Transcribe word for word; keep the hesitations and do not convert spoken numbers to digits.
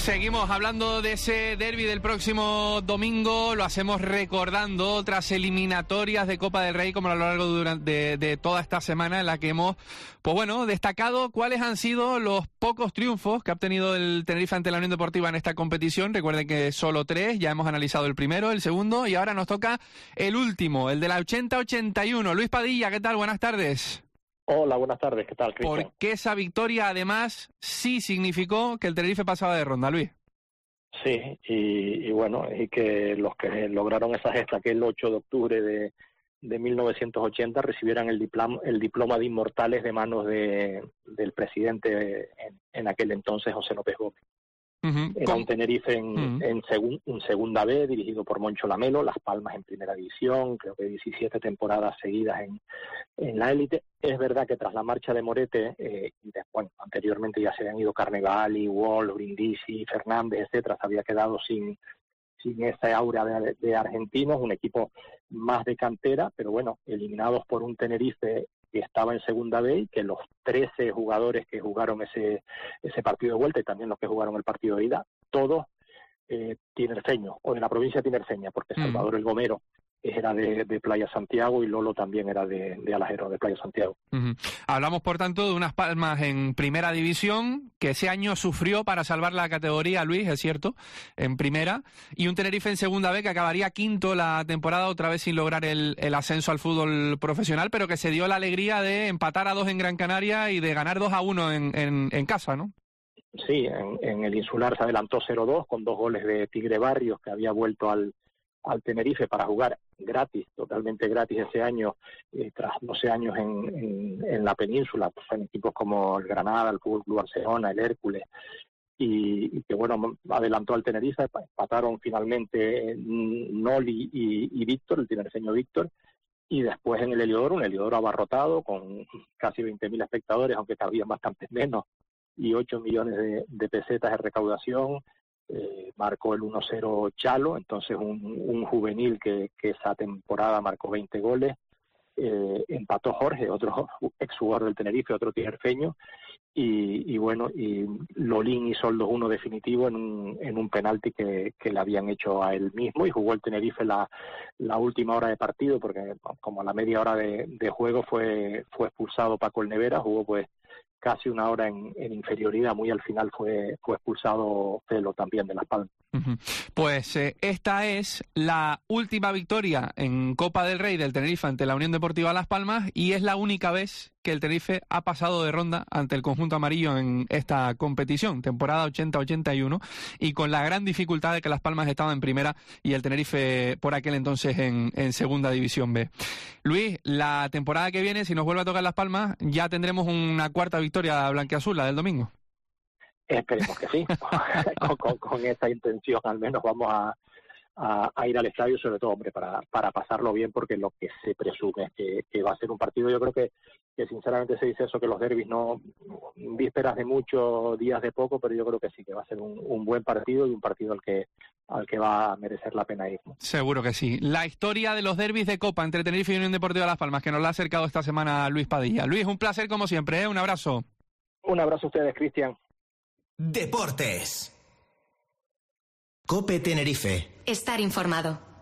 Seguimos hablando de ese derbi del próximo domingo, lo hacemos recordando otras eliminatorias de Copa del Rey como a lo largo durante, de, de toda esta semana en la que hemos, pues bueno, destacado cuáles han sido los pocos triunfos que ha obtenido el Tenerife ante la Unión Deportiva en esta competición. Recuerden que solo tres, ya hemos analizado el primero, el segundo y ahora nos toca el último, el de la ochenta ochenta y uno. Luis Padilla, ¿qué tal? Buenas tardes. Hola, buenas tardes, ¿qué tal, Cristian? Porque esa victoria, además, sí significó que el Tenerife pasaba de ronda, Luis. Sí, y, y bueno, y que los que lograron esa gesta, que el ocho de octubre de, de mil novecientos ochenta recibieran el diploma, el diploma de inmortales de manos de, del presidente en, en aquel entonces, José López Gómez. Uh-huh. Era un Tenerife en, uh-huh. en, segun, en segunda B, dirigido por Moncho Lamelo, Las Palmas en primera división, creo que diecisiete temporadas seguidas en, en la élite. Es verdad que tras la marcha de Morete, eh, y de, bueno, anteriormente ya se habían ido Carnevali, Wall, Brindisi, Fernández, etcétera, se había quedado sin, sin esa aura de, de argentinos, un equipo más de cantera, pero bueno, eliminados por un Tenerife que estaba en segunda B y que los trece jugadores que jugaron ese ese partido de vuelta y también los que jugaron el partido de ida, todos eh, tinerfeños, o de la provincia tinerfeña, porque mm. Salvador El Gomero era de, de Playa Santiago y Lolo también era de, de Alajero, de Playa Santiago. Uh-huh. Hablamos, por tanto, de unas Palmas en primera división, que ese año sufrió para salvar la categoría, Luis, es cierto, en primera, y un Tenerife en segunda B que acabaría quinto la temporada, otra vez sin lograr el, el ascenso al fútbol profesional, pero que se dio la alegría de empatar a dos en Gran Canaria y de ganar dos a uno en, en, en casa, ¿no? Sí, en, en el Insular se adelantó cero dos con dos goles de Tigre Barrios, que había vuelto al al Tenerife para jugar gratis, totalmente gratis ese año, eh, tras doce años en, en, en la península, pues en equipos como el Granada, el Fútbol Club Barcelona, el Hércules, y, y que bueno, adelantó al Tenerife, empataron finalmente Noli y, y Víctor, el tinerfeño Víctor, y después en el Heliodoro, un Heliodoro abarrotado con casi veinte mil espectadores, aunque cabían bastantes menos, y ocho millones de, de pesetas de recaudación. Eh, marcó el uno cero Chalo, entonces un, un juvenil que, que esa temporada marcó veinte goles, eh, empató Jorge, otro exjugador del Tenerife, otro tinerfeño, y, y bueno, y Lolín hizo el dos uno definitivo en un, en un penalti que, que le habían hecho a él mismo, y jugó el Tenerife la, la última hora de partido, porque como a la media hora de, de juego fue, fue expulsado Paco el Nevera, jugó pues casi una hora en, en inferioridad, muy al final fue, fue expulsado Celo también de Las Palmas. Uh-huh. Pues eh, esta es la última victoria en Copa del Rey del Tenerife ante la Unión Deportiva Las Palmas y es la única vez que el Tenerife ha pasado de ronda ante el conjunto amarillo en esta competición, temporada ochenta ochenta y uno, y con la gran dificultad de que Las Palmas estaba en primera y el Tenerife por aquel entonces en, en segunda división B. Luis, la temporada que viene, si nos vuelve a tocar Las Palmas, ya tendremos una cuarta victoria blanquiazul, la del domingo. Esperemos que sí, con, con, con esa intención al menos vamos a, a, a ir al estadio, sobre todo, hombre, para, para pasarlo bien, porque lo que se presume es que, que va a ser un partido, yo creo que, que sinceramente se dice eso, que los derbis no, vísperas de mucho, días de poco, pero yo creo que sí, que va a ser un, un buen partido y un partido al que al que va a merecer la pena ir, ¿no? Seguro que sí. La historia de los derbis de Copa entre Tenerife y Unión Deportiva Las Palmas, que nos la ha acercado esta semana Luis Padilla. Luis, un placer como siempre, ¿eh? Un abrazo. Un abrazo a ustedes, Cristian. Deportes. COPE Tenerife. Estar informado.